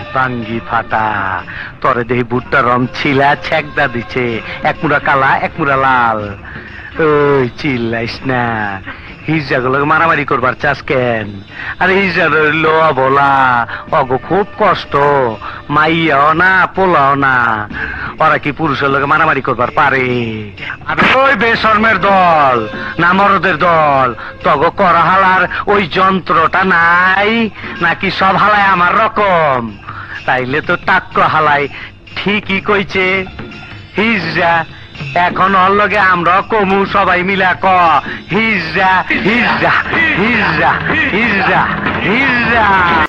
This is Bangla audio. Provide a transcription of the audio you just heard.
বাঙ্গি ফাটা তরে দেহি বুটটা রম ছিলা ছেকদা দিছে, এক মুড়া কালা এক মুড়া লাল। ওই চিল্লাইস না, হিজড়াগুলো মারামারি করবার চাস কেন? আরে হিজড়া লো বলা অগো খুব কষ্ট, মাইয়াও না পোলাও না, ওরা কি পুরুষের লোকে মারামারি করবার পারে? আরে ওই বেশর্মের দল না মরদের দল, তগো করা হালার ওই যন্ত্রটা নাই নাকি? সব হালায় আমার রকম? তাইলে তো টাক্ক হালাই ঠিকই কইছে। হিজড়া এখন ওর লগে আমরা কমু সবাই মিলা ক হিজড়া হিজড়া হিজড়া হিজড়া হিজড়া।